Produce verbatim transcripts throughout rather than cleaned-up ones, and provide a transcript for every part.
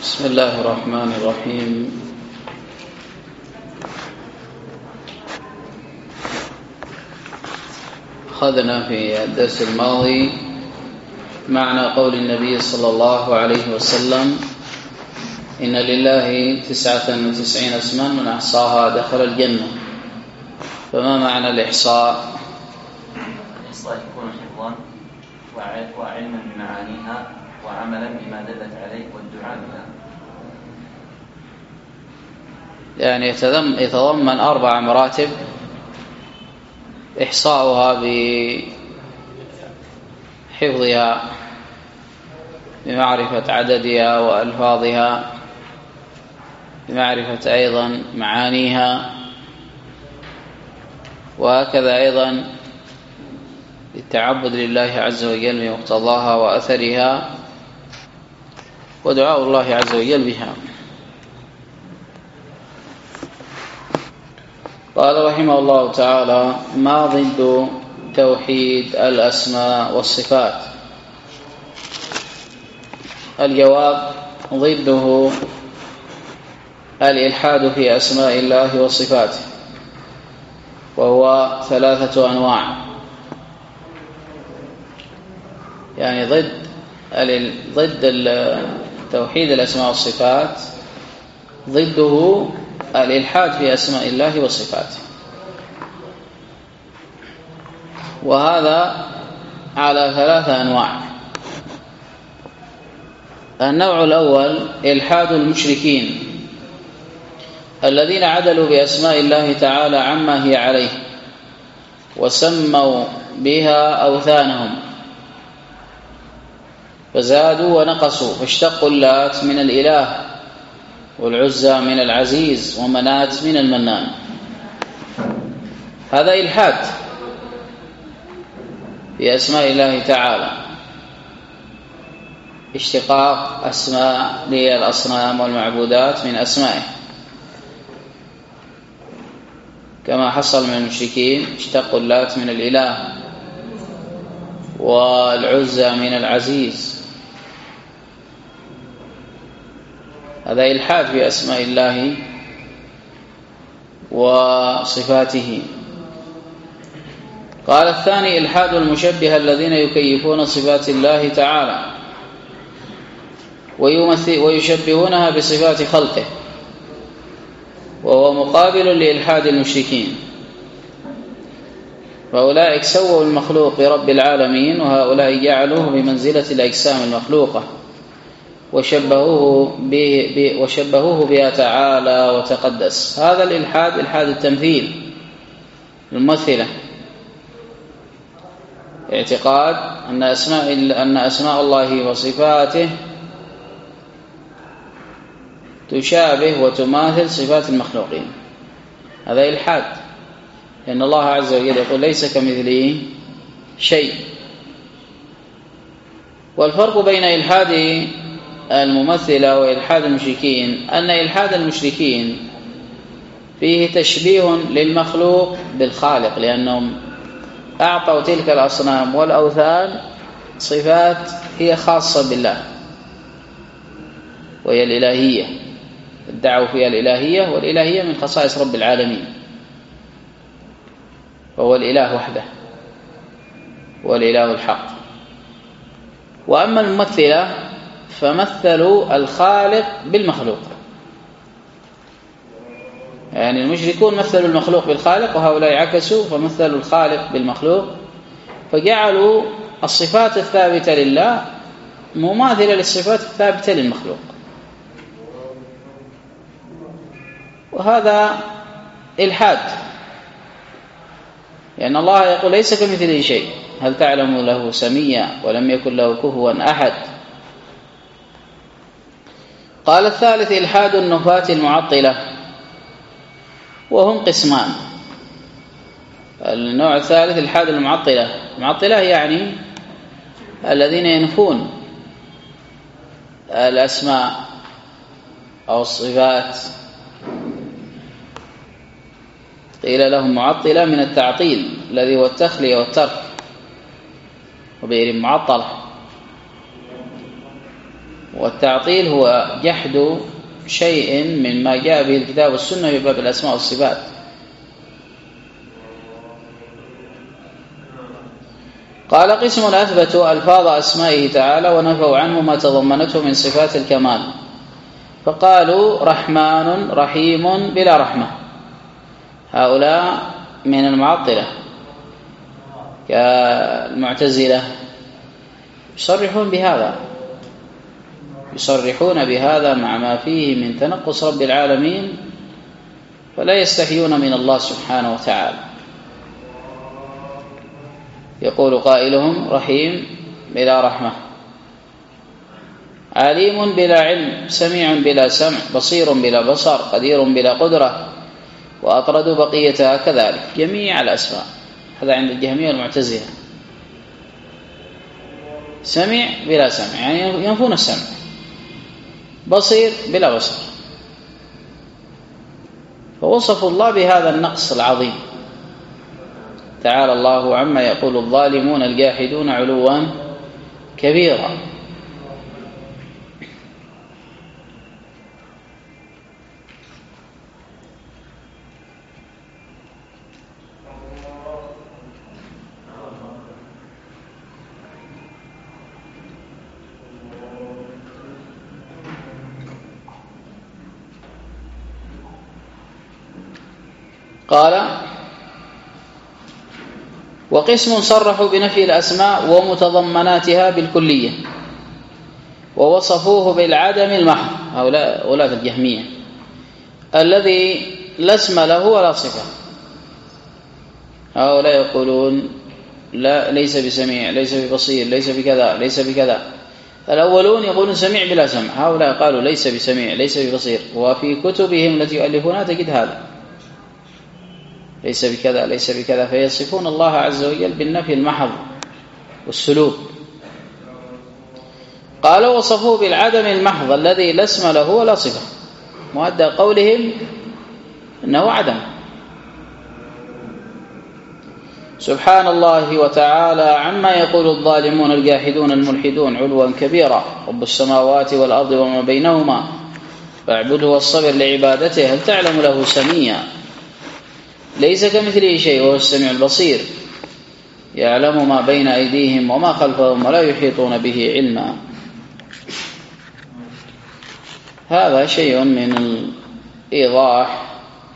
بسم الله الرحمن الرحيم. أخذنا في الدرس الماضي معنى قول النبي صلى الله عليه وسلم: إن لله تسعة وتسعين اسما من أحصاها دخل الجنة. فما معنى الإحصاء؟ الإحصاء يكون حفظا وعلما بمعانيها وعملا بما دلت عليه والدعاء بها. يعني يتضمن أربع مراتب: إحصاؤها بحفظها بمعرفة عددها وألفاظها، بمعرفة أيضا معانيها، وهكذا أيضا التعبد لله عز وجل بمقتضاها وأثرها، ودعاء الله عز وجل بها. قال رحمه الله تعالى: ما ضد توحيد الأسماء والصفات؟ الجواب: ضده الإلحاد في أسماء الله وصفاته، وهو ثلاثة أنواع. يعني ضد ضد توحيد الأسماء والصفات ضده الإلحاد في أسماء الله وصفاته، وهذا على ثلاثة أنواع. النوع الأول إلحاد المشركين الذين عدلوا بأسماء الله تعالى عما هي عليه وسموا بها أوثانهم، فزادوا ونقصوا، فاشتقوا اللات من الإله والعزى من العزيز ومنات من المنان. هذا إلحاد في أسماء الله تعالى، اشتقاق أسماء للأصنام والمعبودات من أسمائه، كما حصل من المشركين: اشتقوا اللات من الإله والعزى من العزيز. هذا إلحاد في أسماء الله وصفاته. قال الثاني: إلحاد المشبهة الذين يكيفون صفات الله تعالى ويشبهونها بصفات خلقه، وهو مقابل لإلحاد المشركين، فأولئك سووا المخلوق برب العالمين، وهؤلاء جعلوه بمنزلة الأجسام المخلوقة وشبهوه به وشبهوه بها تعالى وتقدس. هذا الإلحاد إلحاد التمثيل الممثلة، اعتقاد أن أسماء أن أسماء الله وصفاته تشابه وتماثل صفات المخلوقين. هذا إلحاد، لأن الله عز وجل يقول: ليس كمثله شيء. والفرق بين إلحاد الممثلة وإلحاد المشركين أن إلحاد المشركين فيه تشبيه للمخلوق بالخالق، لأنهم أعطوا تلك الأصنام والأوثان صفات هي خاصة بالله، وهي الإلهية، ادعوا فيها الإلهية، والإلهية من خصائص رب العالمين، وهو الإله وحده، هو الإله الحق. وأما الممثلة فمثلوا الخالق بالمخلوق، يعني المشركون مثلوا المخلوق بالخالق، وهؤلاء عكسوا فمثلوا الخالق بالمخلوق، فجعلوا الصفات الثابتة لله مماثلة للصفات الثابتة للمخلوق، وهذا إلحاد، لأن الله يقول: ليس كمثله شيء، هل تعلم له سميا ولم يكن له كفوا أحد. قال الثالث: إلحاد النفاة المعطلة، وهم قسمان. النوع الثالث إلحاد المعطلة. المعطلة يعني الذين ينفون الأسماء أو الصفات، قيل لهم معطلة من التعطيل الذي هو التخلية والترك، وبئر معطلة. والتعطيل هو جحد شيء مما جاء به الكتاب والسنة في باب الأسماء والصفات. قال قسم أثبتوا ألفاظ أسمائه تعالى ونفوا عنه ما تضمنته من صفات الكمال، فقالوا رحمن رحيم بلا رحمة، هؤلاء من المعطلة كالمعتزلة يصرحون بهذا يصرحون بهذا مع ما فيه من تنقص رب العالمين، فلا يستحيون من الله سبحانه وتعالى. يقول قائلهم رحيم بلا رحمة، عليم بلا علم، سميع بلا سمع، بصير بلا بصر، قدير بلا قدرة، وأطردوا بقيتها كذلك جميع الأسماء. هذا عند الجهمية والمعتزلة. سميع بلا سمع يعني ينفون السمع، بصير بلا بصر، فوصفوا الله بهذا النقص العظيم. تعالى الله عما يقول الظالمون الجاحدون علوا كبيرا. قال وقسم صرحوا بنفي الأسماء ومتضمناتها بالكلية ووصفوه بالعدم المحض، هؤلاء ولاة الجهمية، الذي لا اسم له ولا صفة. هؤلاء يقولون لا ليس بسميع، ليس ببصير، ليس بكذا، ليس بكذا. الأولون يقولون سميع بلا سمع، هؤلاء قالوا ليس بسميع، ليس ببصير، وفي كتبهم التي يؤلفونها تجد هذا، ليس بكذا، ليس بكذا، فيصفون الله عز وجل بالنفي المحض والسلوب. قال وصفوه بالعدم المحض الذي لا اسم له ولا صفة، مؤدى قولهم إنه عدم. سبحان الله وتعالى عما يقول الظالمون الجاحدون الملحدون علوا كبيرا، رب السماوات والأرض وما بينهما فاعبده واصطبر لعبادته، هل تعلم له سميا، ليس كمثله شيء وهو السميع البصير، يعلم ما بين أيديهم وما خلفهم ولا يحيطون به علما. هذا شيء من الإيضاح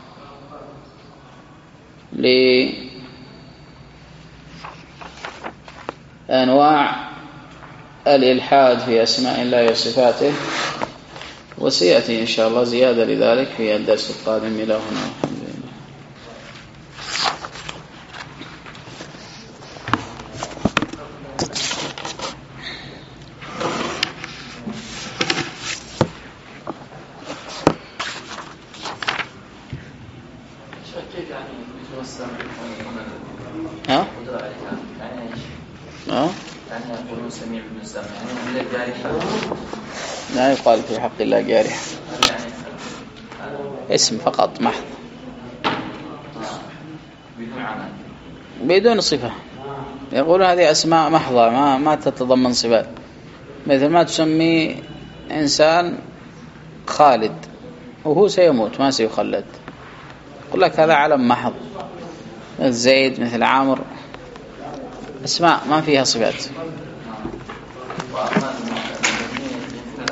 لأنواع الإلحاد في أسماء الله وصفاته، وسيأتي إن شاء الله زيادة لذلك في الدرس القادم. إلى هنا. ها؟ ها؟ لا يقال في حق الله جارح، اسم فقط محض بدون صفة. يقول هذه أسماء محضة ما ما تتضمن صفات، مثل ما تسمي إنسان خالد وهو سيموت ما سيخلد، يقول لك هذا علم محض، مثل زيد مثل عامر، أسماء ما فيها صفات.